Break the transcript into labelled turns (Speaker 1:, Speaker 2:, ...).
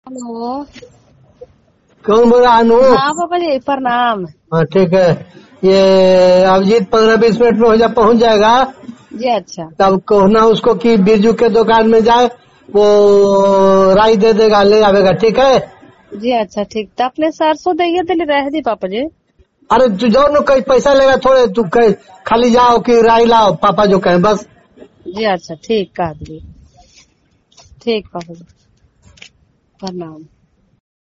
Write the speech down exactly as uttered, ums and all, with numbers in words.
Speaker 1: Hello.
Speaker 2: कौन बोल रहा अनु?
Speaker 1: हाँ पापा जी प्रणाम।
Speaker 2: हाँ ठीक है। ये अभिजीत पंद्रह बीस मिनट में हो जा पहुंच जाएगा।
Speaker 1: जी अच्छा।
Speaker 2: तब कहना उसको कि बिरजू के दुकान में जाए, वो राई दे देगा, ले आवेगा। ठीक है
Speaker 1: जी अच्छा ठीक। तो अपने सरसों दइए दिल रह दी पापा जी।
Speaker 2: अरे तू जाओ न, कहीं पैसा लेगा थोड़े, तू कहीं खाली जाओ कि राई लाओ, पापा जो कहें बस।
Speaker 1: जी अच्छा ठीक कह दिए। ठीक पापा जी प्रणाम।